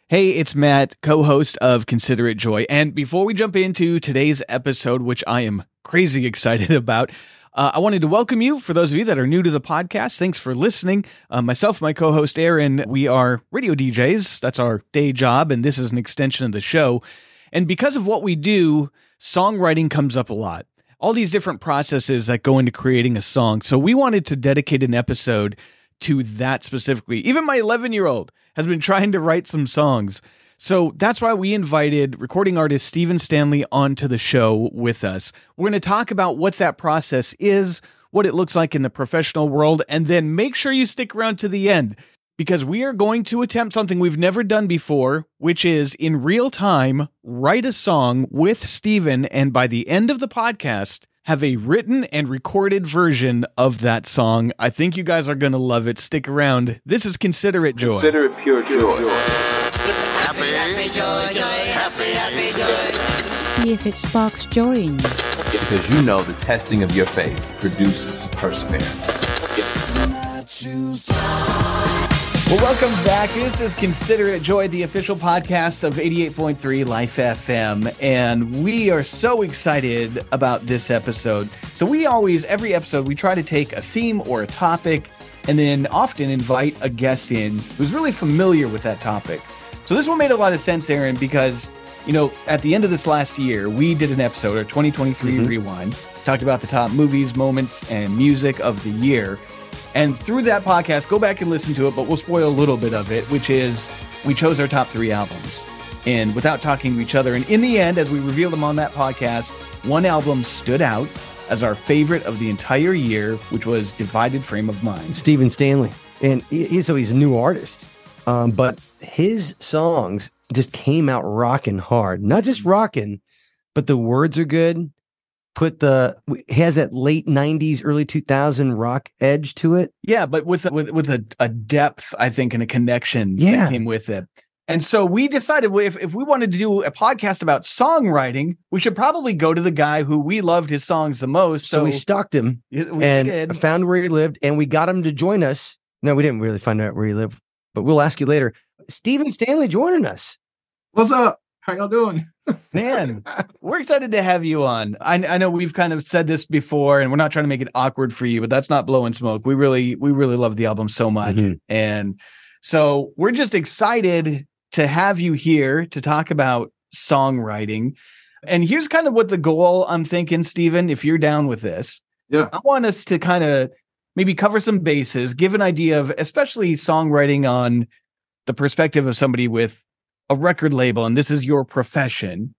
Hey, it's Matt, co-host of Consider It Joy. And before we jump into today's episode, which I am crazy excited about, I wanted to welcome you. For those of you that are new to the podcast, thanks for listening. Myself, my co-host Aaron, we are radio DJs. That's our day job, and this is an extension of the show. And because of what we do, songwriting comes up a lot. All these different processes that go into creating a song. So we wanted to dedicate an episode to that specifically. Even my 11-year-old has been trying to write some songs. So that's why we invited recording artist Steven Stanley onto the show with us. We're going to talk about what that process is, what it looks like in the professional world, and then make sure you stick around to the end because we are going to attempt something we've never done before, which is in real time, write a song with Steven, and by the end of the podcast, have a written and recorded version of that song. I think you guys are going to love it. Stick around. This is Consider It Joy. Consider it pure joy. Happy joy. See if it sparks joy in you. Because you know the testing of your faith produces perseverance. Well, welcome back. This is Consider It Joy, the official podcast of 88.3 Life FM, and we are so excited about this episode. So every episode, we try to take a theme or a topic and then often invite a guest in who's really familiar with that topic. So this one made a lot of sense, Aaron, because, at the end of this last year, we did an episode, our 2023 Rewind, talked about the top movies, moments, and music of the year. And through that podcast, go back and listen to it, but we'll spoil a little bit of it, which is we chose our top 3 albums. And without talking to each other, and in the end, as we revealed them on that podcast, one album stood out as our favorite of the entire year, which was Divided Frame of Mind. Steven Stanley. And he's a new artist, but his songs just came out rocking hard. Not just rocking, but the words are good. He has that late 90s, early 2000 rock edge to it. Yeah, but with a depth, I think, and a connection that came with it. And so we decided if we wanted to do a podcast about songwriting, we should probably go to the guy who we loved his songs the most. So we stalked him and found where he lived, and we got him to join us. No, we didn't really find out where he lived, but we'll ask you later. Steven Stanley joining us. What's up? How y'all doing? Man, we're excited to have you on. I know we've kind of said this before, and we're not trying to make it awkward for you, but that's not blowing smoke. We really love the album so much. And so we're just excited to have you here to talk about songwriting. And here's kind of what the goal I'm thinking, Steven, if you're down with this. Yeah. I want us to kind of maybe cover some bases, give an idea of especially songwriting on the perspective of somebody with a record label, and this is your profession.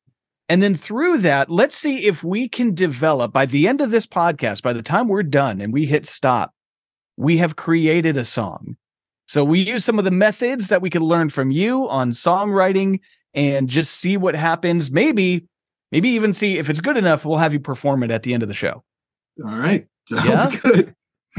And then through that, let's see if we can develop, by the end of this podcast, by the time we're done and we hit stop, we have created a song. So we use some of the methods that we could learn from you on songwriting and just see what happens. Maybe even see if it's good enough, we'll have you perform it at the end of the show. All right. Sounds good.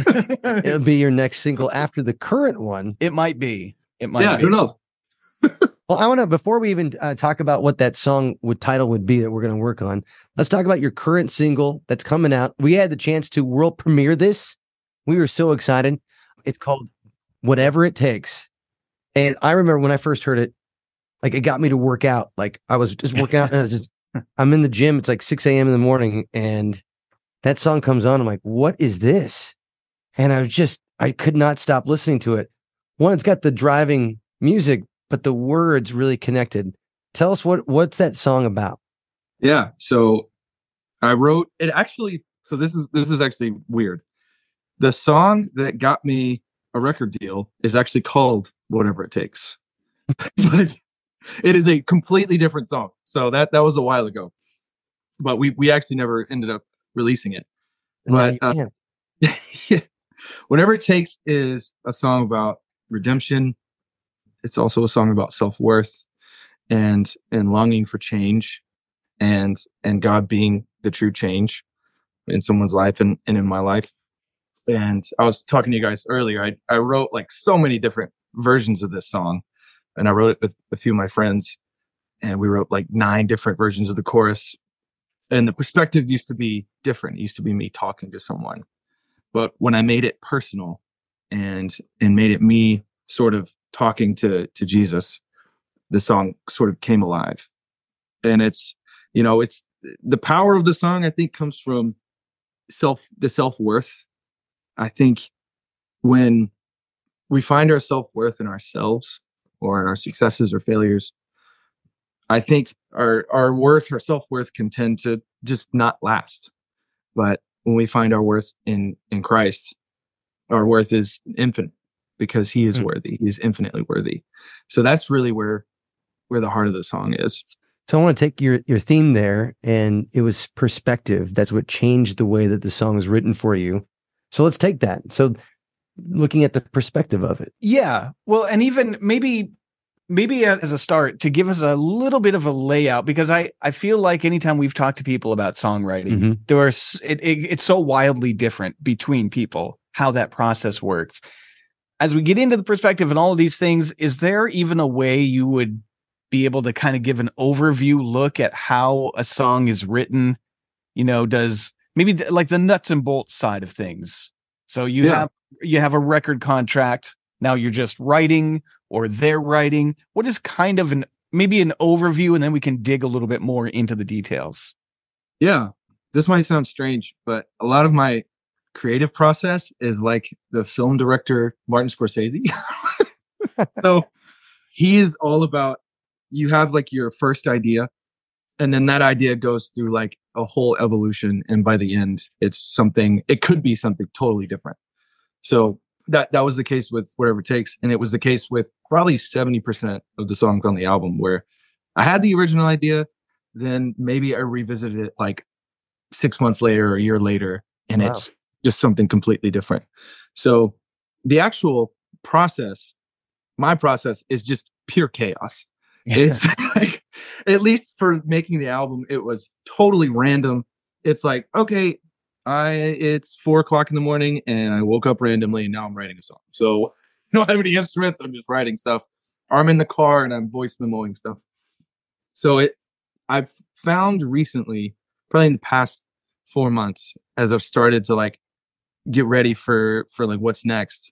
It'll be your next single after the current one. It might be. Who knows? Well, I want to, before we even talk about what that song title would be that we're going to work on, let's talk about your current single that's coming out. We had the chance to world premiere this. We were so excited. It's called Whatever It Takes. And I remember when I first heard it, like it got me to work out. Like I was just working out and I'm in the gym. It's like 6 a.m. in the morning and that song comes on. I'm like, what is this? And I could not stop listening to it. One, it's got the driving music, but the words really connected. Tell us what's that song about? Yeah. So I wrote it actually. So this is actually weird. The song that got me a record deal is actually called Whatever It Takes, but it is a completely different song. So that was a while ago, but we actually never ended up releasing it. But yeah. Whatever It Takes is a song about redemption. It's also a song about self-worth and longing for change and God being the true change in someone's life and in my life. And I was talking to you guys earlier. I wrote like so many different versions of this song, and I wrote it with a few of my friends, and we wrote like 9 different versions of the chorus. And the perspective used to be different. It used to be me talking to someone. But when I made it personal and made it me sort of talking to Jesus, the song sort of came alive. And it's the power of the song, I think, comes from the self-worth. I think when we find our self-worth in ourselves or in our successes or failures, I think our self-worth can tend to just not last. But when we find our worth in Christ, our worth is infinite because he is worthy. He is infinitely worthy. So that's really where the heart of the song is. So I want to take your theme there, and it was perspective. That's what changed the way that the song is written for you. So let's take that. So looking at the perspective of it. Yeah. Well, and even maybe as a start to give us a little bit of a layout, because I feel like anytime we've talked to people about songwriting, it's so wildly different between people, how that process works. As we get into the perspective and all of these things, is there even a way you would be able to kind of give an overview look at how a song is written? Does maybe like the nuts and bolts side of things. So you have a record contract. Now you're just writing, or they're writing. What is kind of maybe an overview, and then we can dig a little bit more into the details. Yeah, this might sound strange, but a lot of my creative process is like the film director Martin Scorsese. So he is all about, you have like your first idea, and then that idea goes through like a whole evolution, and by the end it could be something totally different. So that was the case with Whatever It Takes, and it was the case with probably 70% of the songs on the album, where I had the original idea, then maybe I revisited it like 6 months later or a year later, and it's just something completely different. So the actual process, my process, is just pure chaos. It's like, at least for making the album, it was totally random. It's like, okay, it's 4:00 in the morning and I woke up randomly and now I'm writing a song. So I don't have any instruments. I'm just writing stuff. Or I'm in the car and I'm voice memoing stuff. So I've found recently, probably in the past 4 months, as I've started to like get ready for like what's next,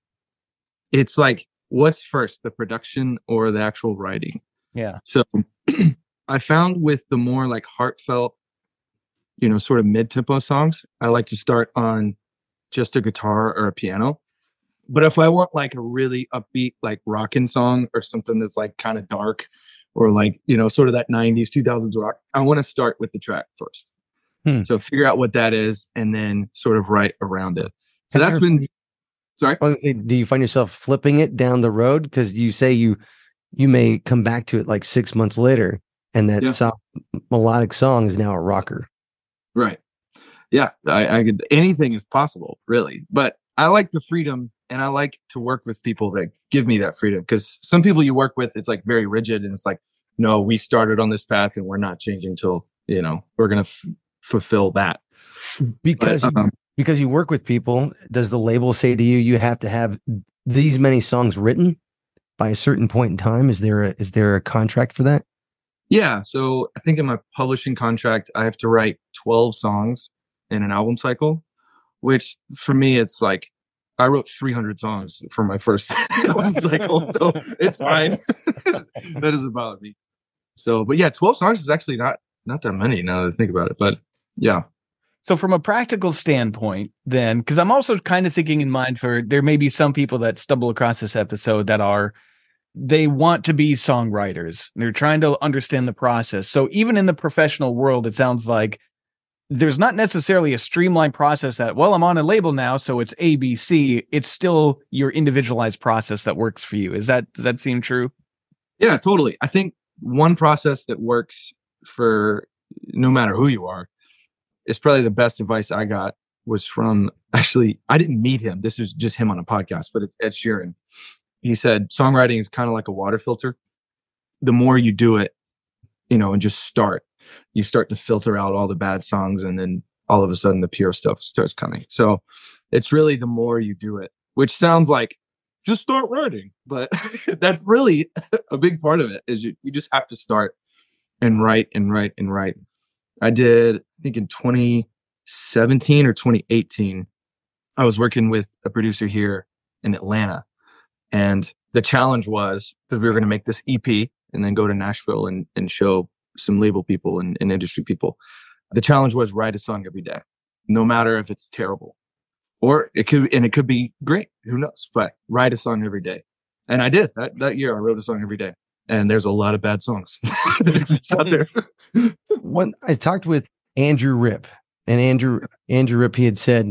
it's like, what's first, the production or the actual writing? Yeah. So I found with the more like heartfelt, sort of mid-tempo songs, I like to start on just a guitar or a piano. But if I want like a really upbeat, like rockin' song or something that's like kind of dark or like, sort of that 90s, 2000s rock, I want to start with the track first. So figure out what that is and then sort of write around it. So that's been... Sorry? Do you find yourself flipping it down the road? Because you say you may come back to it like 6 months later, and that melodic song is now a rocker. Right. Yeah. I could, anything is possible, really. But I like the freedom, and I like to work with people that give me that freedom. Because some people you work with, it's like very rigid, and it's like, no, we started on this path and we're not changing till, we're going to fulfill that. Because you work with people, does the label say to you, you have to have these many songs written by a certain point in time? Is there a contract for that? Yeah. So I think in my publishing contract, I have to write 12 songs in an album cycle, which for me, it's like, I wrote 300 songs for my first album cycle. So it's fine. That doesn't bother me. So, but yeah, 12 songs is actually not that many now that I think about it, but yeah. So from a practical standpoint, then, because I'm also kind of thinking in mind for, there may be some people that stumble across this episode that they want to be songwriters. They're trying to understand the process. So even in the professional world, it sounds like there's not necessarily a streamlined process that, well, I'm on a label now, so it's ABC. It's still your individualized process that works for you. Does that seem true? Yeah, totally. I think one process that works for no matter who you are, it's probably the best advice I got was from, actually, I didn't meet him. This is just him on a podcast, but it's Ed Sheeran. He said, songwriting is kind of like a water filter. The more you do it, and just you start to filter out all the bad songs, and then all of a sudden the pure stuff starts coming. So it's really the more you do it, which sounds like just start writing, but that's really a big part of it is you just have to start and write and write and write. I did, I think in 2017 or 2018, I was working with a producer here in Atlanta, and the challenge was because we were going to make this EP and then go to Nashville and show some label people and industry people. The challenge was write a song every day, no matter if it's terrible or it could be great. Who knows? But write a song every day. And I did that year. I wrote a song every day, and there's a lot of bad songs that exist out there. When I talked with Andrew Ripp, and Andrew Ripp, he had said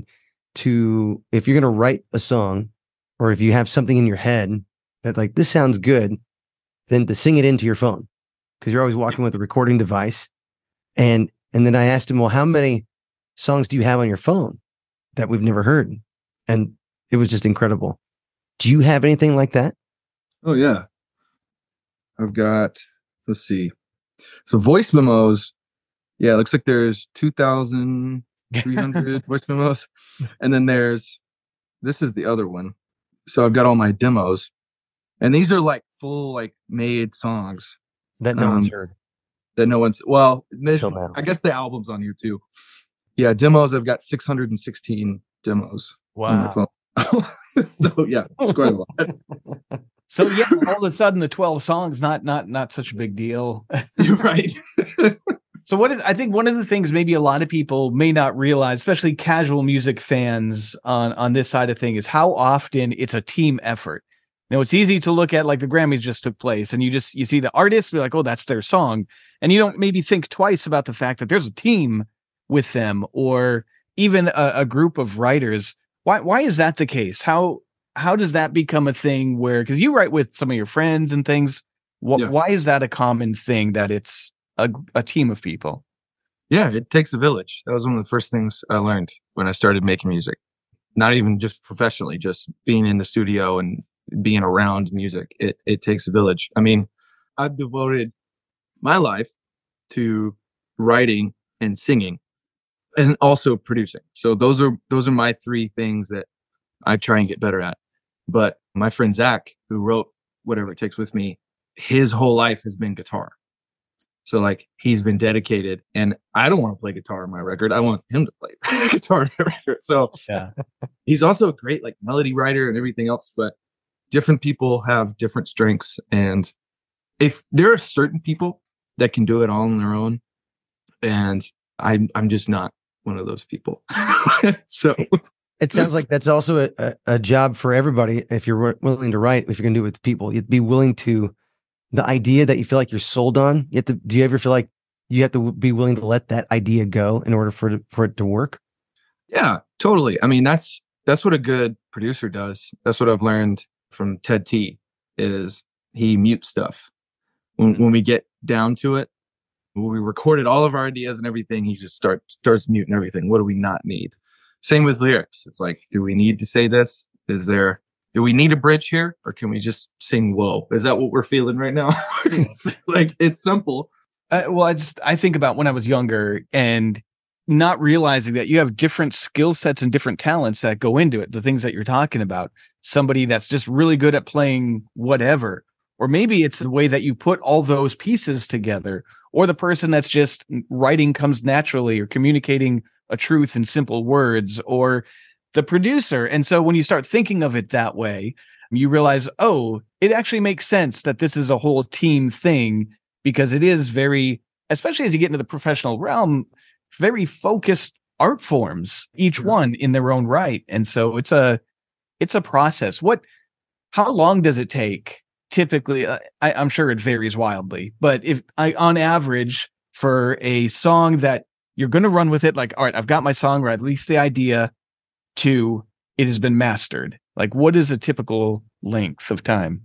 if you're going to write a song, or if you have something in your head that like, this sounds good, then to sing it into your phone, because you're always walking with a recording device. And then I asked him, well, how many songs do you have on your phone that we've never heard? And it was just incredible. Do you have anything like that? Oh yeah. I've got, let's see. So voice memos. Yeah. It looks like there's 2,300 voice memos. And then this is the other one. So I've got all my demos, and these are like full, like made songs That no one's heard. that no one's, well, Till now. I guess the album's on here too. Yeah. Demos. I've got 616 demos. On my phone. So yeah, it's quite a lot. So yeah, all of a sudden the 12 songs, not such a big deal. You're right. So I think one of the things maybe a lot of people may not realize, especially casual music fans on this side of things, is how often it's a team effort. It's easy to look at, like, the Grammys just took place, and you see the artist, be like, oh, that's their song. And you don't maybe think twice about the fact that there's a team with them, or even a group of writers. Why is that the case? How does that become a thing where, because you write with some of your friends and things, why is that a common thing that it's a team of people? Yeah, it takes a village. That was one of the first things I learned when I started making music. Not even just professionally, just being in the studio and being around music. It takes a village. I mean, I've devoted my life to writing and singing and also producing. So those are my three things that I try and get better at. But my friend Zach, who wrote Whatever It Takes with me, his whole life has been guitar. So like, he's been dedicated, and I don't want to play guitar on my record. I want him to play guitar on my record. So Yeah, he's also a great like melody writer and everything else, but different people have different strengths. And if there are certain people that can do it all on their own, and I'm just not one of those people. So It sounds like that's also a job for everybody. If you're willing to write, if you're going to do it with people, you'd be willing to, the idea that you feel like you're sold on. Do you ever feel like you have to be willing to let that idea go in order for it to work? yeah, totally. I mean, that's what a good producer does. That's what I've learned from Ted T, is he mutes stuff. When we get down to it, when we recorded all of our ideas and everything, he just starts muting everything. What do we not need? Same with lyrics. It's like, do we need to say this? Do we need a bridge here, or can we just sing whoa? Is that what we're feeling right now? Like, it's simple. well, I think about when I was younger and not realizing that you have different skill sets and different talents that go into it. The things that you're talking about, somebody that's just really good at playing whatever, or maybe it's the way that you put all those pieces together, or the person that's just writing comes naturally, or communicating a truth in simple words, or the producer. And so when you start thinking of it that way, you realize, oh, it actually makes sense that this is a whole team thing, because it is very, especially as you get into the professional realm, very focused art forms, each one in their own right. And so it's a process. How long does it take typically? I'm sure it varies wildly, but on average, for a song that you're going to run with it, like, all right, I've got my song, or at least the idea, to it has been mastered, like, what is a typical length of time?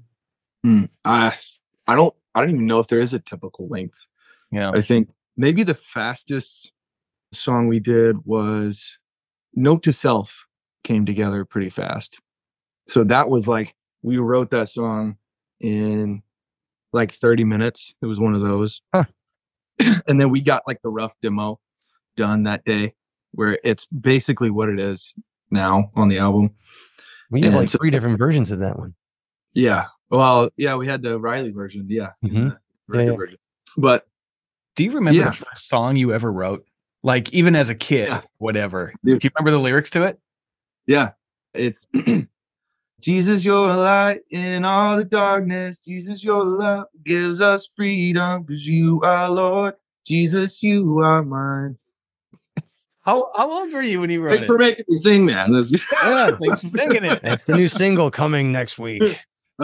I don't even know if there is a typical length. Yeah, I think maybe the fastest song we did was Note to Self, came together pretty fast. So that was like, we wrote that song in like 30 minutes. It was one of those. Huh. And then we got like the rough demo done that day, where it's basically what it is now on the album. We have And like so- 3 different versions of that one. Yeah. Well, yeah, we had the Riley version. Yeah. Mhm. Riley Yeah. version. But do you remember Yeah. the first song you ever wrote, like, even as a kid? Yeah. Whatever, Dude. do you remember the lyrics to it? yeah, it's Jesus, your light in all the darkness. Jesus, your love gives us freedom because you are Lord. Jesus, you are mine. How old were you when you wrote Thanks it? for making me sing, man. Yeah, thanks for singing it. That's the new single coming next week.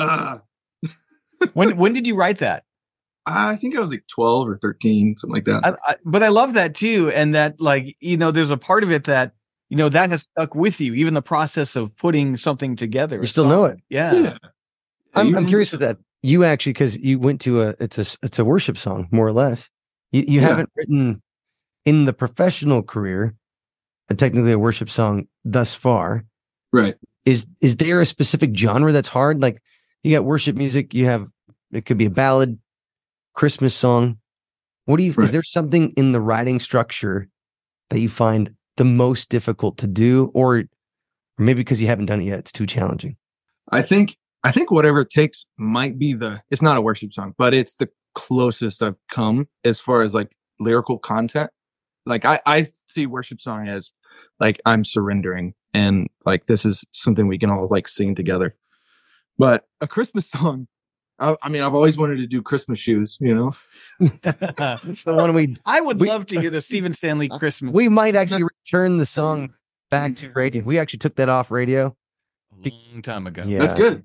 When did you write that? I think I was like 12 or 13, something like that. But I love that too, and that, like, you know, there's a part of it that, you know, that has stuck with you, even the process of putting something together. You still know it. Yeah. I'm curious with that. You actually, because you went to it's a worship song, more or less. You haven't written in the professional career, technically a worship song thus far. Right. Is there a specific genre that's hard? Like, you got worship music, it could be a ballad, Christmas song. Is there something in the writing structure that you find the most difficult to do, or maybe because you haven't done it yet, it's too challenging? I think Whatever It Takes might be it's not a worship song, but it's the closest I've come as far as like lyrical content. Like I see worship song as like I'm surrendering and like this is something we can all like sing together. But a Christmas song, I mean, I've always wanted to do Christmas Shoes, you know. It's the one I would love to hear the Stephen Stanley Christmas. We might actually return the song back to radio. We actually took that off radio a long time ago. Yeah. That's good.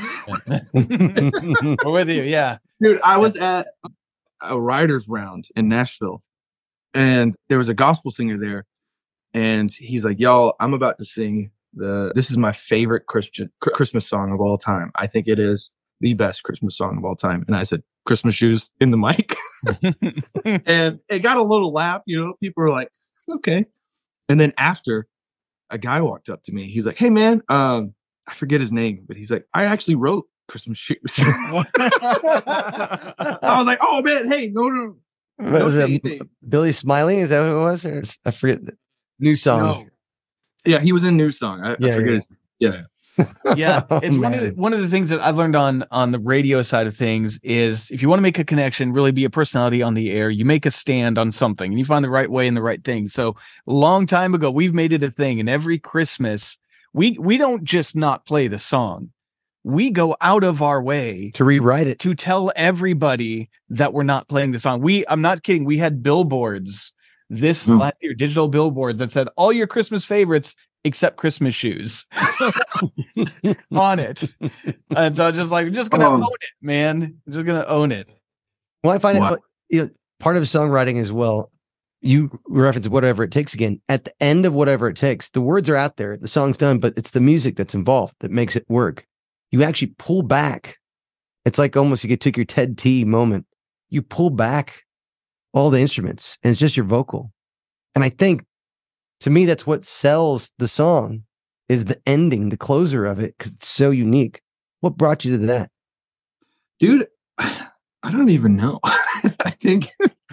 We're with you, yeah. Dude, I was at a writer's round in Nashville, and there was a gospel singer there, and he's like, y'all, I'm about to sing this is my favorite Christmas song of all time. I think it is the best Christmas song of all time. And I said, Christmas Shoes in the mic. And it got a little laugh, you know, people were like, okay. And then after, a guy walked up to me, he's like, hey man, I forget his name, but he's like, I actually wrote Christmas Shoes. I was like, oh man, hey, no. What was it? Billy Smiling? Is that what it was? Or I forget the new song. No. Yeah, he was in New Song. I forget his. Yeah. Yeah, it's man. one of the things that I've learned on the radio side of things is if you want to make a connection, really be a personality on the air, you make a stand on something and you find the right way and the right thing. So a long time ago, we've made it a thing, and every Christmas we don't just not play the song. We go out of our way to rewrite it, to tell everybody that we're not playing the song. I'm not kidding. We had billboards last year, digital billboards that said all your Christmas favorites except Christmas Shoes on it. And so I'm just like, we're just going to own it, man. I'm just going to own it. Well, I find it, part of songwriting as well. You reference Whatever It Takes again. At the end of Whatever It Takes, the words are out there, the song's done, but it's the music that's involved that makes it work. You actually pull back. It's like almost you took your Ted T moment. You pull back all the instruments and it's just your vocal. And I think, to me, that's what sells the song is the ending, the closer of it, because it's so unique. What brought you to that? Dude, I don't even know. I think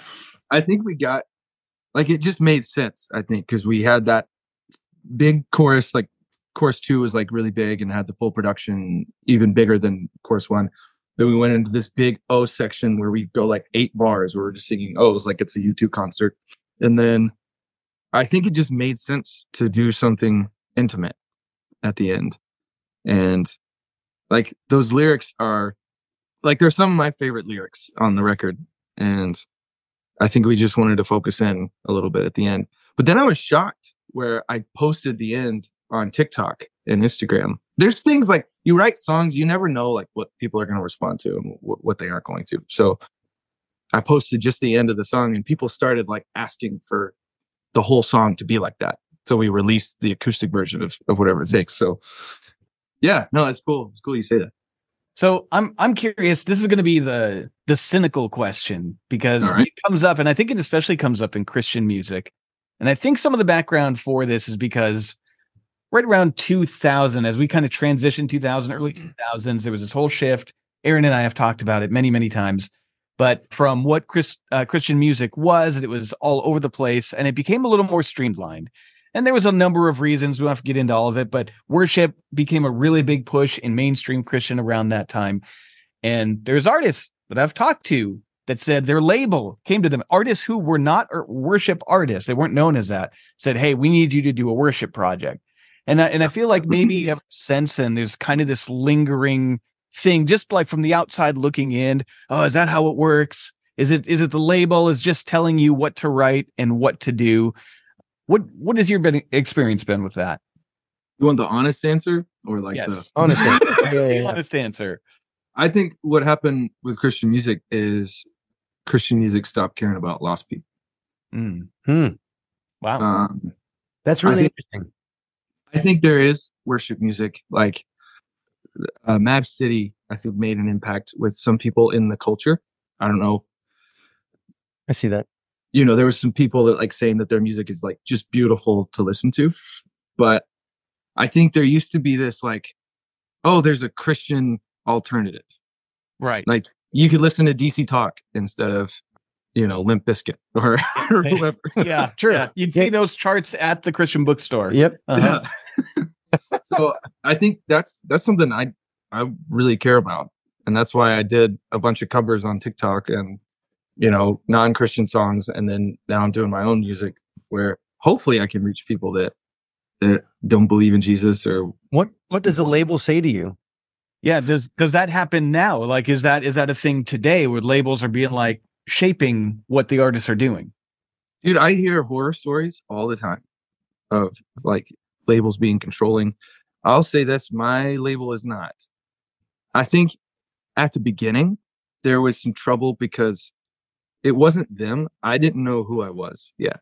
we got, like, it just made sense, I think, because we had that big chorus, like chorus 2 was like really big and had the full production even bigger than chorus 1. Then we went into this big O section where we go like 8 bars where we're just singing O's like it's a U2 concert. And then I think it just made sense to do something intimate at the end. And like those lyrics are like, they're some of my favorite lyrics on the record. And I think we just wanted to focus in a little bit at the end. But then I was shocked where I posted the end on TikTok and Instagram. There's things like you write songs, you never know like what people are going to respond to and what they aren't going to. So I posted just the end of the song and people started like asking for the whole song to be like that. So we released the acoustic version of Whatever It Takes. So yeah, no, it's cool. It's cool you say that. So I'm curious, this is going to be the cynical question because it comes up, and I think it especially comes up in Christian music. And I think some of the background for this is because right around 2000, as we kind of transitioned 2000, early 2000s, there was this whole shift. Aaron and I have talked about it many, many times. But from what Christian music was, it was all over the place, and it became a little more streamlined. And there was a number of reasons. We don't have to get into all of it, but worship became a really big push in mainstream Christian around that time. And there's artists that I've talked to that said their label came to them, artists who were not worship artists, they weren't known as that, said, hey, we need you to do a worship project. And I feel like maybe ever since then, there's kind of this lingering thing, just like from the outside looking in. Oh, is that how it works? Is it the label is just telling you what to write and what to do? What has your experience been with that? You want the honest answer or like Yes. the Honestly. Yeah. Honest answer. I think what happened with Christian music is Christian music stopped caring about lost people. Wow. That's really think- interesting. I think there is worship music, like Mav City, I think made an impact with some people in the culture. I don't know. I see that. You know, there were some people that like saying that their music is like just beautiful to listen to. But I think there used to be this like, oh, there's a Christian alternative. Right. Like you could listen to DC Talk instead of, you know, Limp Bizkit or whoever. Yeah, true. Yeah. You'd see those charts at the Christian bookstore. Yep. Uh-huh. So I think that's something I really care about. And that's why I did a bunch of covers on TikTok and, you know, non-Christian songs. And then now I'm doing my own music where hopefully I can reach people that don't believe in Jesus or What does the label say to you? Yeah. Does that happen now? Like, is that a thing today where labels are being like shaping what the artists are doing? dude, I hear horror stories all the time of like labels being controlling. I'll say this, my label is not. I think at the beginning there was some trouble because it wasn't them. I didn't know who I was yet.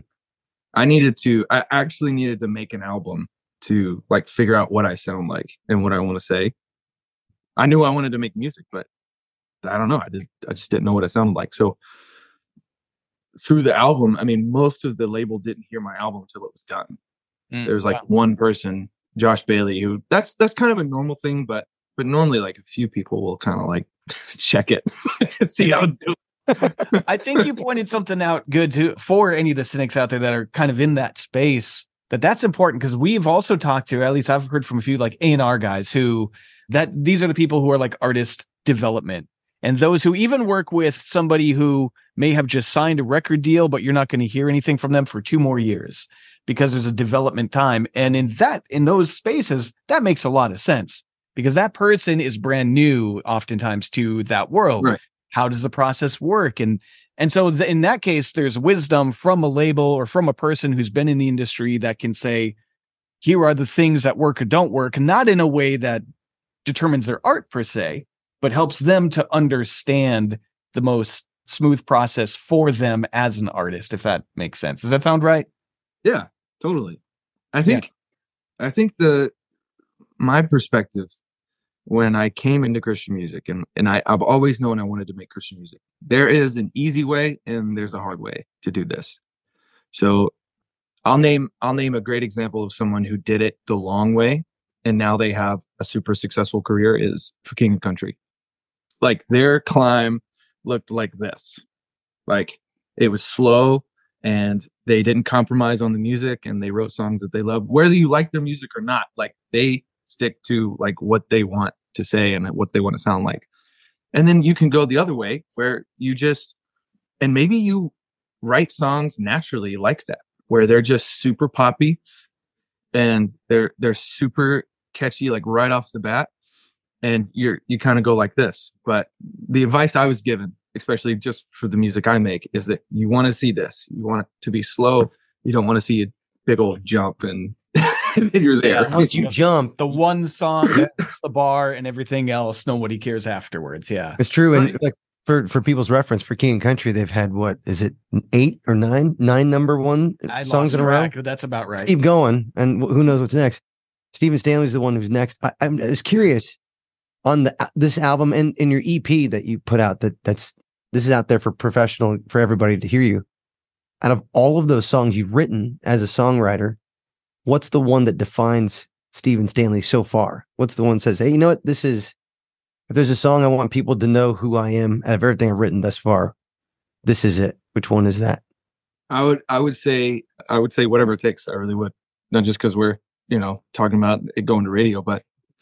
I actually needed to make an album to like figure out what I sound like and what I want to say. I knew I wanted to make music, but I don't know. I just didn't know what I sounded like. So through the album, I mean, most of the label didn't hear my album until it was done. There was like one person, Josh Bailey, who that's kind of a normal thing, but normally like a few people will kind of like check it, see how it's doing. I think you pointed something out good too for any of the cynics out there that are kind of in that space. That's important because we've also talked to, at least I've heard from a few like A&R guys who these are the people who are like artist development and those who even work with somebody who may have just signed a record deal, but you're not going to hear anything from them for 2 more years because there's a development time. And in those spaces, that makes a lot of sense because that person is brand new oftentimes to that world. Right. How does the process work? And so in that case, there's wisdom from a label or from a person who's been in the industry that can say, here are the things that work or don't work, not in a way that determines their art per se, but helps them to understand the most smooth process for them as an artist, if that makes sense. Does that sound right? Yeah, totally. I think my perspective when I came into Christian music, and I've always known I wanted to make Christian music. There is an easy way and there's a hard way to do this. So I'll name a great example of someone who did it the long way, and now they have a super successful career is For King and Country. Like their climb looked like this. Like it was slow and they didn't compromise on the music and they wrote songs that they love. Whether you like their music or not, like they stick to like what they want to say and what they want to sound like. And then you can go the other way where and maybe you write songs naturally like that, where they're just super poppy and they're super catchy, like right off the bat. And you kind of go like this. But the advice I was given, especially just for the music I make, is that you want to see this. You want it to be slow. You don't want to see a big old jump and you're there. Once you jump, The one song that's the bar and everything else, nobody cares afterwards. Yeah. it's true. And like for people's reference, for King and Country, they've had what is it, 8 or 9 number one I songs lost in a row. track, but that's about right. Keep going, and who knows what's next? Stephen Stanley's the one who's next. I was curious on this album and in your EP that you put out. This is out there for everybody to hear you. Out of all of those songs you've written as a songwriter, what's the one that defines Stephen Stanley so far? What's the one that says, hey, you know what? If there's a song I want people to know who I am out of everything I've written thus far, this is it. Which one is that? I would say whatever it takes. I really would. Not just because we're, talking about it going to radio, but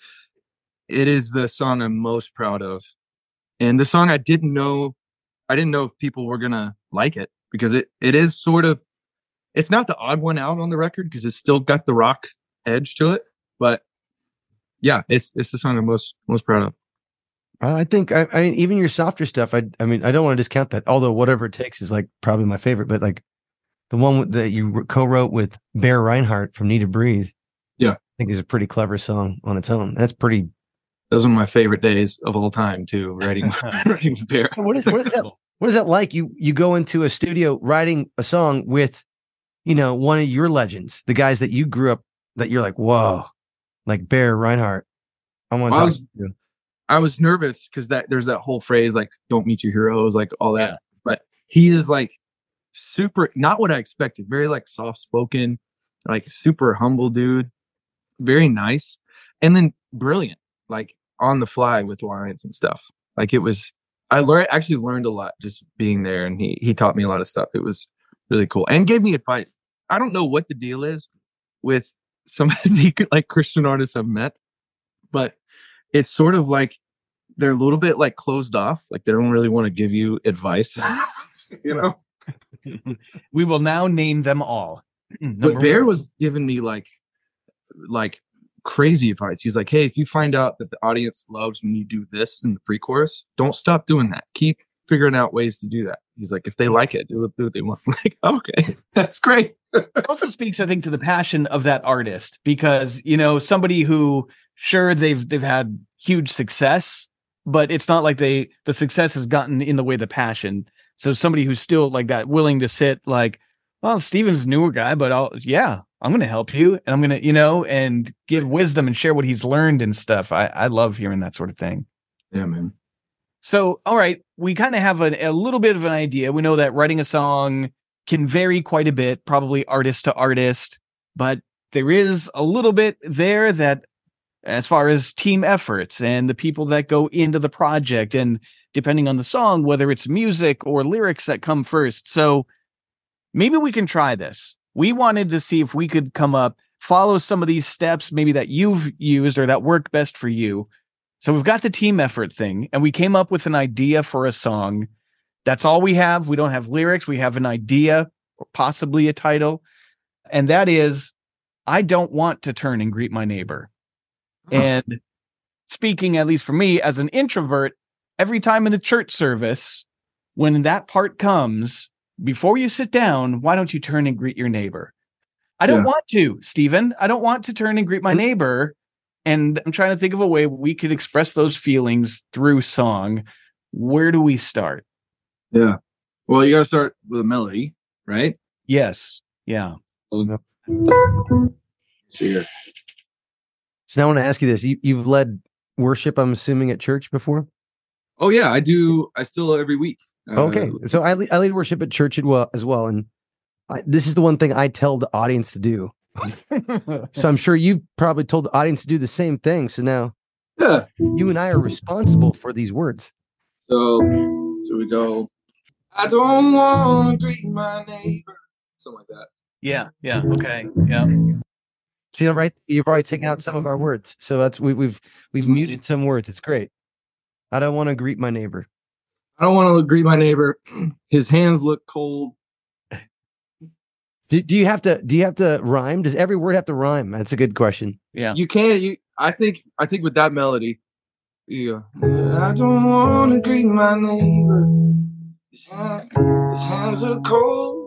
it is the song I'm most proud of. And the song I didn't know if people were going to like it because it is sort of, it's not the odd one out on the record because it's still got the rock edge to it. But yeah, it's the song I'm most proud of. I think I mean even your softer stuff. I mean I don't want to discount that. Although Whatever It Takes is like probably my favorite. But like the one that you co-wrote with Bear Reinhardt from Need to Breathe, Yeah, I think is a pretty clever song on its own. That's pretty. those are my favorite days of all time too. Writing with Bear. What is that like? You go into a studio writing a song with, one of your legends, the guys that you grew up, that you're like, whoa, like Bear Reinhardt. I want to talk to you. I was nervous because there's that whole phrase like "don't meet your heroes," like all that. Yeah. But he is like super, not what I expected. Very like soft spoken, like super humble dude. Very nice, and then brilliant, like on the fly with lines and stuff. Like it was. I actually learned a lot just being there, and he taught me a lot of stuff. It was really cool and gave me advice. I don't know what the deal is with some of the like Christian artists I've met, but it's sort of like they're a little bit like closed off. Like they don't really want to give you advice, We will now name them all. But Bear was giving me like crazy advice. He's like, hey, if you find out that the audience loves when you do this in the pre-chorus, don't stop doing that. Keep figuring out ways to do that. He's like, if they like it, do what they want. I'm like, okay, that's great. It also speaks, I think, to the passion of that artist because, somebody who sure they've had huge success, but it's not like the success has gotten in the way of the passion. So somebody who's still like that, willing to sit like, well, Steven's a newer guy, but I'm going to help you and I'm going to, and give wisdom and share what he's learned and stuff. I love hearing that sort of thing. Yeah, man. So, all right, we kind of have a little bit of an idea. We know that writing a song can vary quite a bit, probably artist to artist, but there is a little bit there that as far as team efforts and the people that go into the project and depending on the song, whether it's music or lyrics that come first. So maybe we can try this. We wanted to see if we could follow some of these steps, maybe that you've used or that work best for you. So we've got the team effort thing and we came up with an idea for a song. That's all we have. We don't have lyrics. We have an idea or possibly a title. And that is, I don't want to turn and greet my neighbor. And speaking, at least for me as an introvert, every time in the church service, when that part comes, before you sit down, why don't you turn and greet your neighbor? I don't want to, Stephen. I don't want to turn and greet my neighbor. And I'm trying to think of a way we could express those feelings through song. Where do we start? Yeah. Well, you got to start with a melody, right? Yes. Yeah. See here. So now I want to ask you this. You've led worship, I'm assuming, at church before? Oh, yeah, I do. I still every week. Okay. So I lead worship at church as well. And this is the one thing I tell the audience to do. So I'm sure you've probably told the audience to do the same thing. So now you and I are responsible for these words. So we go, I don't want to greet my neighbor. Something like that. Yeah. Yeah. Okay. Yeah. See, right? You've already taken out some of our words. So that's we've muted some words. It's great. I don't want to greet my neighbor. I don't want to greet my neighbor. His hands look cold. Do you have to rhyme? Does every word have to rhyme? That's a good question. Yeah. You can. I think with that melody. Yeah. I don't want to greet my neighbor. His hands are cold.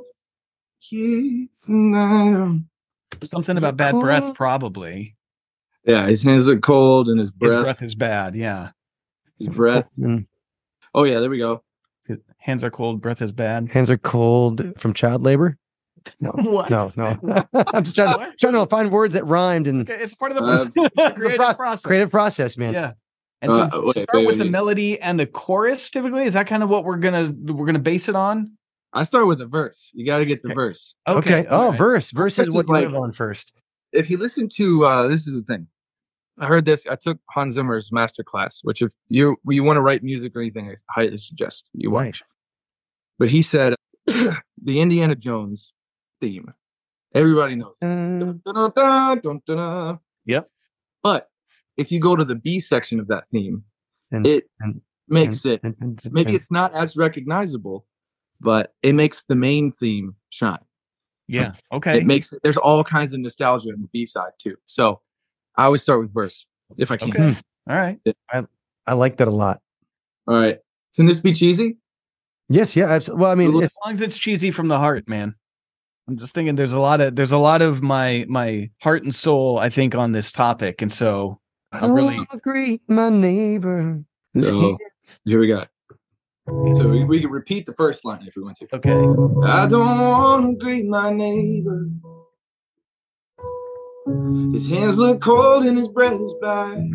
Something about bad breath, probably. Yeah, his hands are cold and his breath is bad. Yeah. His breath. Oh yeah, there we go. His hands are cold, breath is bad. Hands are cold from child labor. No, what? no. I'm just trying to find words that rhymed, and it's part of the creative process. Creative process, man. Yeah. And so start with a melody and a chorus. Typically, is that kind of what we're gonna base it on? I start with a verse. You got to get the verse. Okay. Oh, right. Verse is what you live on first. If you listen to this is the thing. I heard this. I took Hans Zimmer's master class, which if you want to write music or anything, I highly suggest you watch. Nice. But he said the Indiana Jones theme. Everybody knows. Dun, dun, dun, dun, dun, dun. Yep. But if you go to the B section of that theme, it makes it maybe it's not as recognizable, but it makes the main theme shine. Yeah. Okay. There's all kinds of nostalgia in the B side too. So I always start with verse if I can. Okay. All right. I like that a lot. All right. Can this be cheesy? Yes, yeah, absolutely. Well, I mean, As long as it's cheesy from the heart, man. I'm just thinking there's a lot of my heart and soul, I think, on this topic. And so I'm really greet my neighbor. So here we go. So we can repeat the first line if we want to. okay. I don't want to greet my neighbor. His hands look cold and his breath is bad.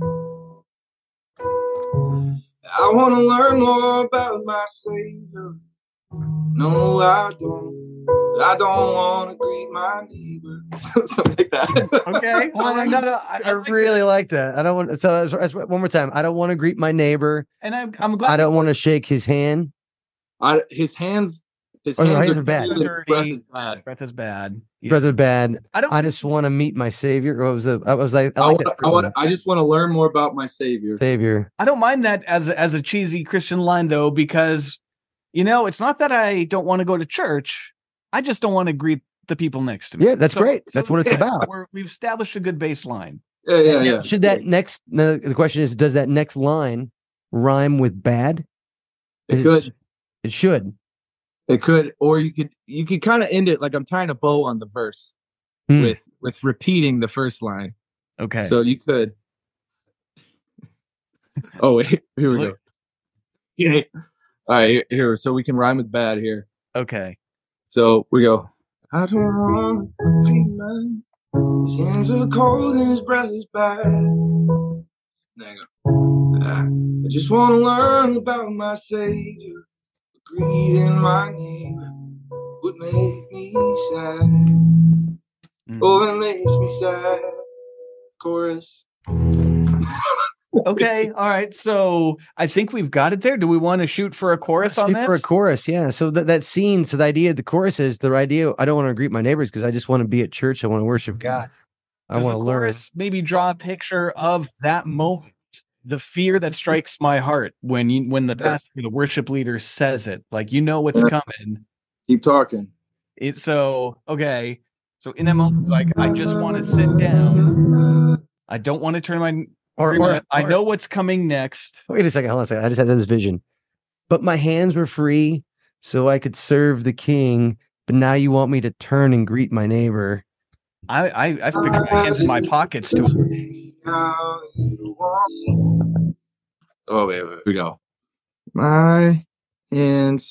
I want to learn more about my Savior. No, I don't. I don't want to greet my neighbor. Something like that. Okay. I really like that. I don't want. So one more time. I don't want to greet my neighbor. And I'm glad. I don't want to shake his hand. His hands Oh, no, hands are bad. Dirty. Bad. Breath is bad. Yeah. Brother bad. I I just want to meet my savior. What was the? I was like, I like that. I just want to learn more about my Savior. Savior. I don't mind that as a cheesy Christian line though, because it's not that I don't want to go to church. I just don't want to greet the people next to me. Yeah, that's great. That's what it's about. We've established a good baseline. Yeah. Should that next? The question is, does that next line rhyme with bad? It could. It should. It could, or you could kind of end it like I'm tying a bow on the verse with repeating the first line. Okay. So you could. Oh wait, here we go. Yeah. All right, here. So we can rhyme with bad here. Okay. So we go. I don't want to greet my his hands are cold and his breath is bad. There you go. I just want to learn about my Savior. Greeting my neighbor would make me sad. Oh, it makes me sad. Chorus. Okay. All right. So I think we've got it there. Do we want to shoot for a chorus on this? For a chorus, yeah. So that scene. So the idea of the chorus is the idea. I don't want to greet my neighbors because I just want to be at church. I want to worship God. I want to learn. Maybe draw a picture of that moment. The fear that strikes my heart when the pastor, the worship leader says it, like what's coming. Keep talking. Okay. So in that moment, it's like I just want to sit down. I don't want to turn my. I know what's coming next. Wait a second. Hold on a second. I just had this vision. But my hands were free, so I could serve the King. But now you want me to turn and greet my neighbor. I figured my hands in my pockets too. Oh wait, here we go. My hands.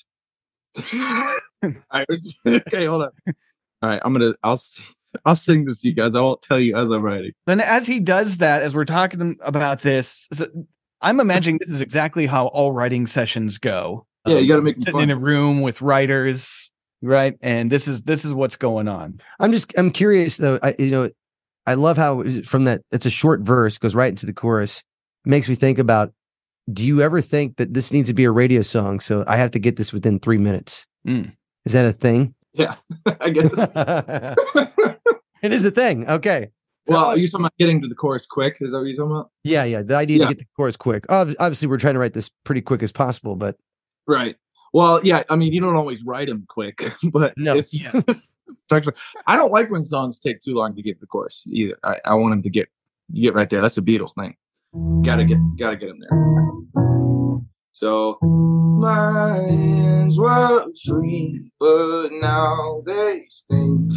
Okay, hold on. All right, I'll sing this to you guys. I won't tell you as I'm writing. Then as he does that, as we're talking about this, I'm imagining this is exactly how all writing sessions go. Yeah, you got to make them sitting fun. in a room with writers, right? And this is what's going on. I'm curious though. I love how from that it's a short verse goes right into the chorus. Makes me think about. Do you ever think that this needs to be a radio song? So I have to get this within 3 minutes. Is that a thing? Yeah, I get it. It is a thing. Okay. Well, are you talking about getting to the chorus quick? Is that what you're talking about? Yeah. The idea to get the chorus quick. Obviously, we're trying to write this pretty quick as possible, but right. Well, yeah. I mean, you don't always write them quick, but no. I don't like when songs take too long to get the chorus either. I want them to get right there. That's a Beatles thing. Gotta get them there. So my hands were free, but now they stink.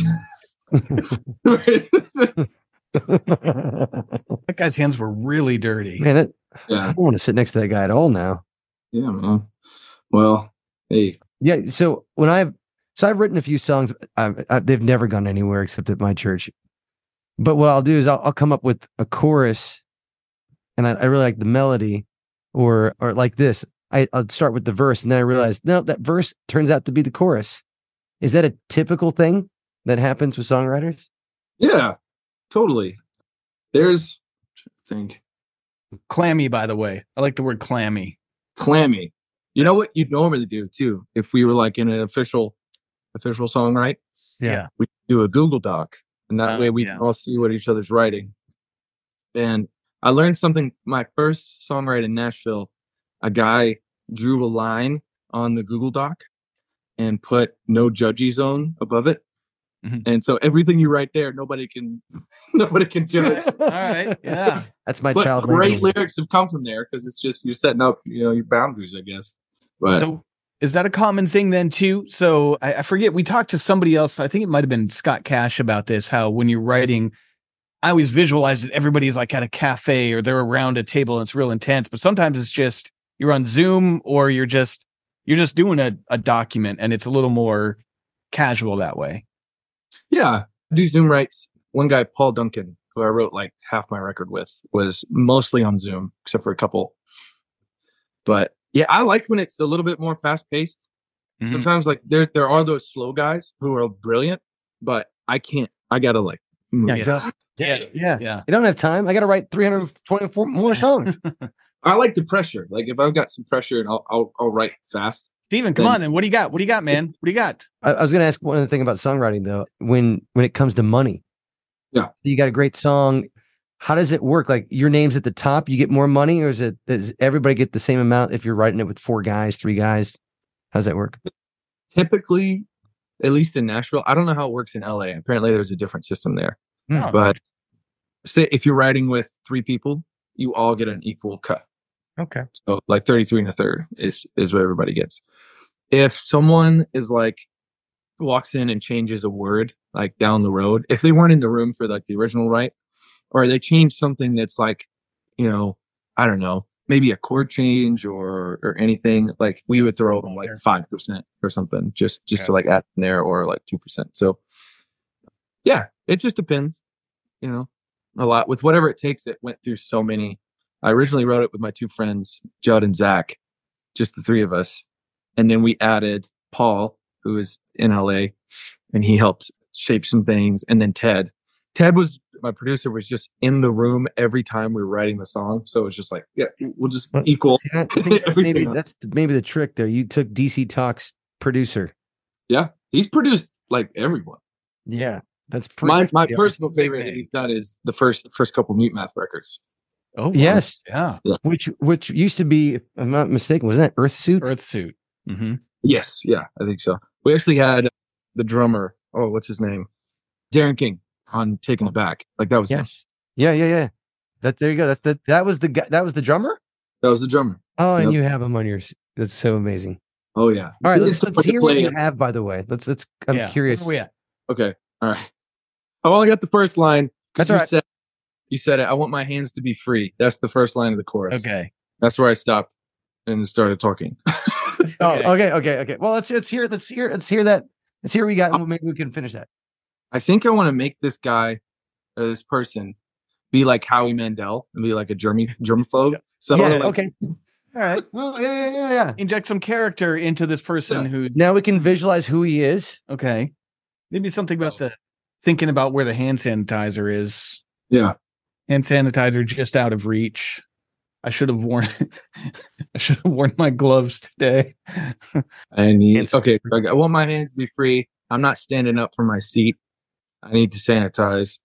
That guy's hands were really dirty. Man, I don't want to sit next to that guy at all now. Yeah, man. Well, hey. Yeah. So I've written a few songs. They've never gone anywhere except at my church. But what I'll do is I'll come up with a chorus. And I really like the melody, or like this. I'll start with the verse, and then I realize no, that verse turns out to be the chorus. Is that a typical thing that happens with songwriters? Yeah, totally. There's, think, clammy. By the way, I like the word clammy. Clammy. You know what you'd normally do too if we were like in an official song, right? Yeah, we do a Google Doc, and that way we can all see what each other's writing. And I learned something. My first songwriting in Nashville, a guy drew a line on the Google Doc and put "No Judgy Zone" above it. Mhm. And so everything you write there, nobody can judge. All right. Yeah. That's my But child. great language. lyrics have come from there because it's just you're setting up, your boundaries, I guess. But So is that a common thing then too? So I forget, we talked to somebody else. I think it might have been Scott Cash about this, how when you're writing, I always visualize that everybody's like at a cafe or they're around a table and it's real intense, but sometimes it's just you're on Zoom or you're just doing a document and it's a little more casual that way. yeah, I do Zoom writes. One guy, Paul Duncan, who I wrote like half my record with, was mostly on Zoom, except for a couple. But yeah, I like when it's a little bit more fast paced. Mhm. Sometimes like there are those slow guys who are brilliant, but I can't. I gotta like move. Yeah. Yeah. You don't have time. I got to write 324 more songs. I like the pressure. Like if I've got some pressure, and I'll write fast. Steven, come Then- on then. What do you got? What do you got, man? What do you got? I was going to ask one other thing about songwriting though. When it comes to money, Yeah. you got a great song. How does it work? Like your name's at the top, you get more money, or does everybody get the same amount if you're writing it with 4 guys, 3 guys? How's that work? Typically, at least in Nashville, I don't know how it works in LA. Apparently, there's a different system there. Oh. But say if you're writing with 3 people, you all get an equal cut. Okay. So like 33 and a third is what everybody gets. If someone is like walks in and changes a word like down the road, if they weren't in the room for like the original write, or they change something that's like, I don't know, maybe a chord change or anything, like we would throw them like 5% or something just to like add in there, or like 2%. So yeah, it just depends, a lot with whatever it takes. It went through so many. I originally wrote it with my 2 friends, Judd and Zach, just the 3 of us. And then we added Paul, who is in LA, and he helped shape some things. And then Ted was my producer, was just in the room every time we were writing the song. So it's just like, yeah, we'll just equal. See, I think everything maybe up. that's maybe the trick there. You took DC Talk's producer. Yeah, he's produced like everyone. Yeah, that's pretty. My yeah. personal Big favorite that name. he's done is the first couple Mute Math records. Oh, wow. Yes, Yeah. which used to be, if I'm not mistaken, was that Earth Suit? Earth Suit. Mm-hmm. Yes, yeah, I think so. We actually had the drummer. Oh, what's his name? Darren King on Taking It Back. Like that was him. Yes. Yeah. There you go. That was the guy. That was the drummer. That was the drummer. Oh, and Yep. you have him on yours. That's so amazing. Oh yeah. All right, It's let's like hear play what you it. have. By the way, let's. I'm curious. Where we at? Okay. All right. I've only got the first line. 'Cause That's all right. You said it. I want my hands to be free. That's the first line of the chorus. Okay. That's where I stopped and started talking. Oh, okay. Well, let's hear that. Let's hear that. Let's hear what we got, and maybe we can finish that. I think I want to make this guy, or this person, be like Howie Mandel and be like a germaphobe. So Yeah. like, Okay. All right. Well, yeah. Inject some character into this person Yeah. who, Now we can visualize who he is. okay. Maybe something about thinking about where the hand sanitizer is. Yeah. Hand sanitizer just out of reach. I should have worn my gloves today. I need. Hands Okay. I want my hands to be free. I'm not standing up from my seat. I need to sanitize.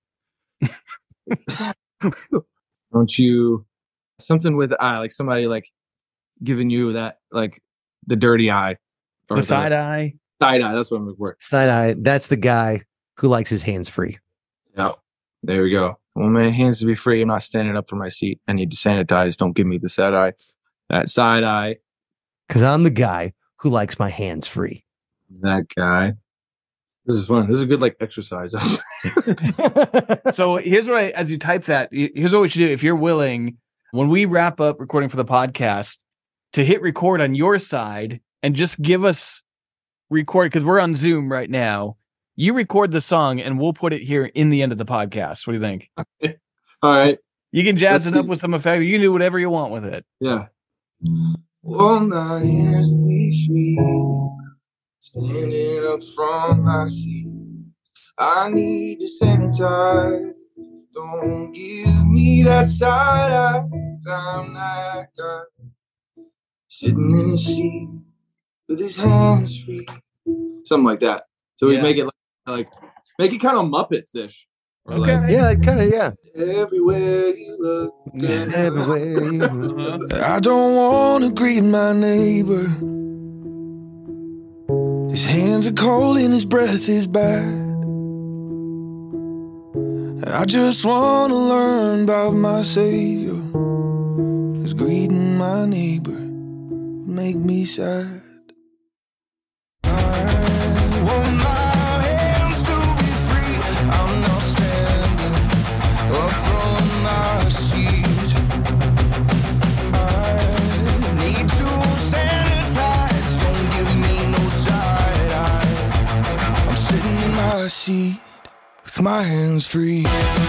Don't you? Something with the eye, like somebody like giving you that, like the dirty eye, or The side eye. Side eye. That's what I'm looking for. Side eye. That's the guy who likes his hands free. Yeah. There we go. I want my hands to be free. I'm not standing up from my seat. I need to sanitize. Don't give me the side eye. That side eye. Because I'm the guy who likes my hands free. That guy. This is fun. This is a good like exercise. So here's what as you type that, here's what we should do. If you're willing, when we wrap up recording for the podcast, to hit record on your side and just give us record, because we're on Zoom right now. You record the song and we'll put it here in the end of the podcast. What do you think? All right. You can jazz Let's it up do- with some effect. You can do whatever you want with it. Yeah. Want my hands to be free. Standing up from my seat. I need to sanitize. Don't give me that side eye. 'Cause I'm that guy. Sitting in his seat with his hands free. Something like that. So we Yeah. make it like make it kind of Muppets-ish. Or Okay. like, Yeah, kind of. Yeah. everywhere you look. Everywhere you go. I don't want to greet my neighbor. His hands are cold and his breath is bad. I just want to learn about my Savior. Cause greeting my neighbor would make me sad. I want my hands to be free. I'm not standing up from my seat. I need to sanitize. Don't give me no side eye. I'm sitting in my seat with my hands free.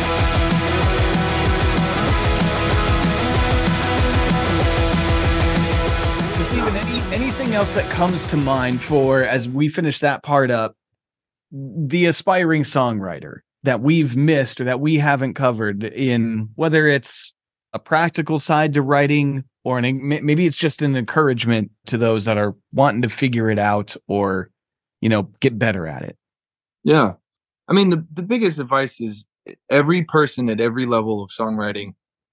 Stephen, anything else that comes to mind for, as we finish that part up, the aspiring songwriter that we've missed or that we haven't covered, in whether it's a practical side to writing or maybe it's just an encouragement to those that are wanting to figure it out or, get better at it? Yeah. I mean, the biggest advice is every person at every level of songwriting,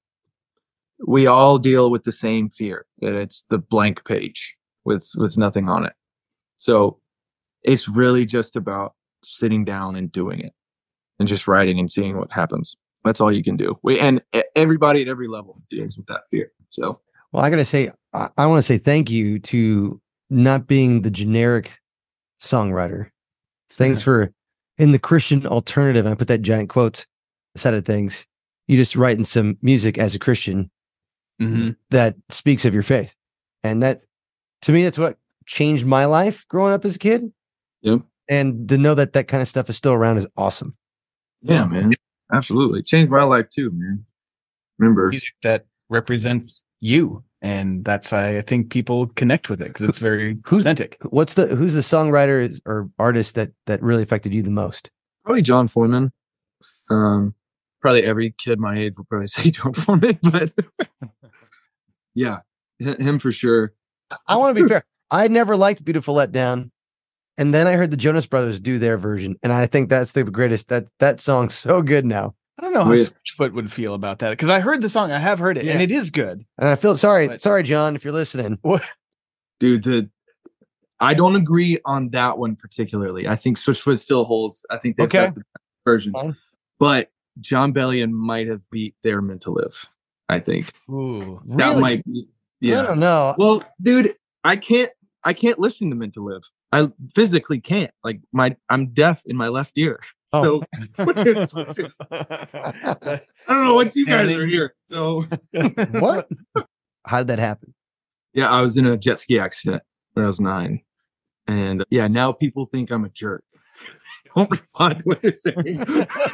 we all deal with the same fear, that it's the blank page with nothing on it. So it's really just about sitting down and doing it and just writing and seeing what happens. That's all you can do. And everybody at every level deals with that fear. So, well, I got to say, I want to say thank you to not being the generic songwriter. Thanks for, in the Christian alternative, I put that giant quotes side of things, you just writing some music as a Christian that speaks of your faith. And that, to me, that's what changed my life growing up as a kid. Yep. And to know that that kind of stuff is still around is awesome. Yeah, man. Absolutely. Changed my life too, man. Remember, Music that represents you. And that's, I think people connect with it because it's very authentic. Who's the songwriter or artist that really affected you the most? probably John Foreman. Probably every kid my age will probably say John Foreman, but yeah, him for sure. I want to be fair. I never liked Beautiful Letdown. And then I heard the Jonas Brothers do their version. And I think that's the greatest. That song's so good now. I don't know how Switchfoot would feel about that, because I heard the song. I have heard it, and it is good. And I feel sorry, John, if you're listening. Dude, I don't agree on that one particularly. I think Switchfoot still holds. I think they've got the version. Fine. But John Bellion might have beat Their Meant to Live, I think. Ooh, that really? might be. Yeah. I don't know. Well, dude, I can't listen to Meant to Live. I physically can't. Like I'm deaf in my left ear. So I don't know what you guys are here. So what? How did that happen? Yeah, I was in a jet ski accident when I was 9. And now people think I'm a jerk. Don't respond to what they're saying.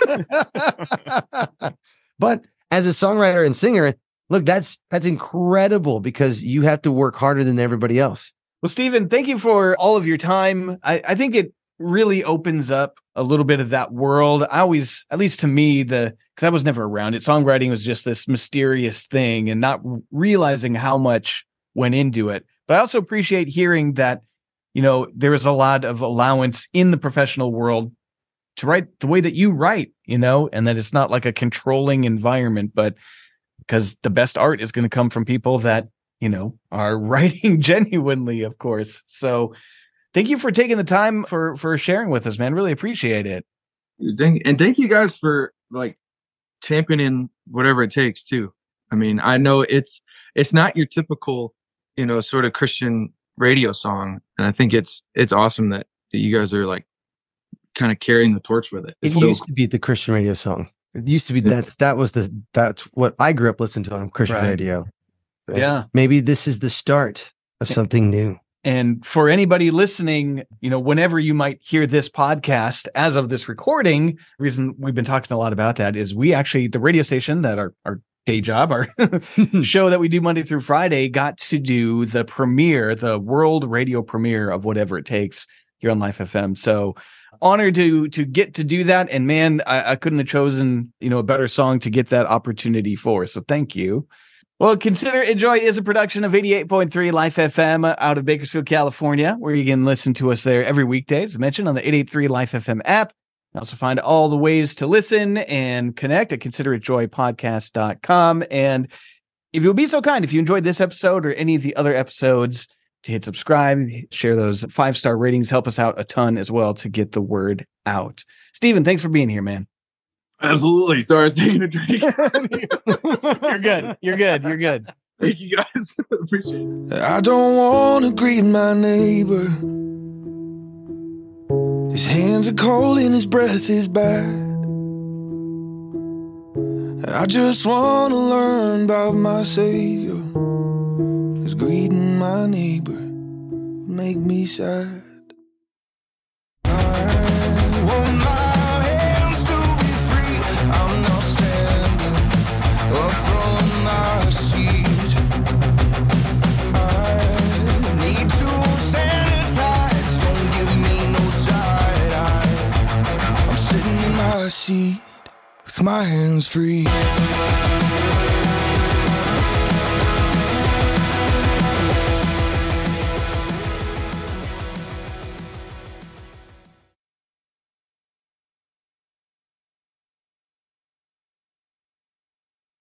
But as a songwriter and singer, look, that's incredible, because you have to work harder than everybody else. Well, Stephen, thank you for all of your time. I think it really opens up a little bit of that world. I always, at least to me, because I was never around it, songwriting was just this mysterious thing and not realizing how much went into it. But I also appreciate hearing that, there is a lot of allowance in the professional world to write the way that you write, and that it's not like a controlling environment, but because the best art is going to come from people that, are writing genuinely, of course. So thank you for taking the time for sharing with us, man. Really appreciate it. And thank you guys for championing whatever it takes too. I mean, I know it's not your typical, sort of Christian radio song. And I think it's awesome that you guys are kind of carrying the torch with it. It used to be the Christian radio song. It used to be that's what I grew up listening to on Christian radio. Yeah. Maybe this is the start of something new. And for anybody listening, whenever you might hear this podcast, as of this recording, the reason we've been talking a lot about that is we actually, the radio station that our day job, our show that we do Monday through Friday, got to do the premiere, the world radio premiere of Whatever It Takes here on Life FM. So honored to get to do that. And man, I couldn't have chosen, a better song to get that opportunity for. So thank you. Well, Consider It Joy is a production of 88.3 Life FM out of Bakersfield, California, where you can listen to us there every weekday, as I mentioned, on the 883 Life FM app. You also find all the ways to listen and connect at consideritjoypodcast.com. And if you'll be so kind, if you enjoyed this episode or any of the other episodes, to hit subscribe, share those 5-star ratings, help us out a ton as well to get the word out. Stephen, thanks for being here, man. Absolutely. Sorry, I was taking a drink. You're good. You're good. You're good. Thank you guys. Appreciate it. I don't want to greet my neighbor. His hands are cold and his breath is bad. I just want to learn about my Savior. 'Cause greeting my neighbor would make me sad. I want my hands to be free. I'm not standing up from my seat. I need to sanitize. Don't give me no side eye. I'm sitting in my seat with my hands free.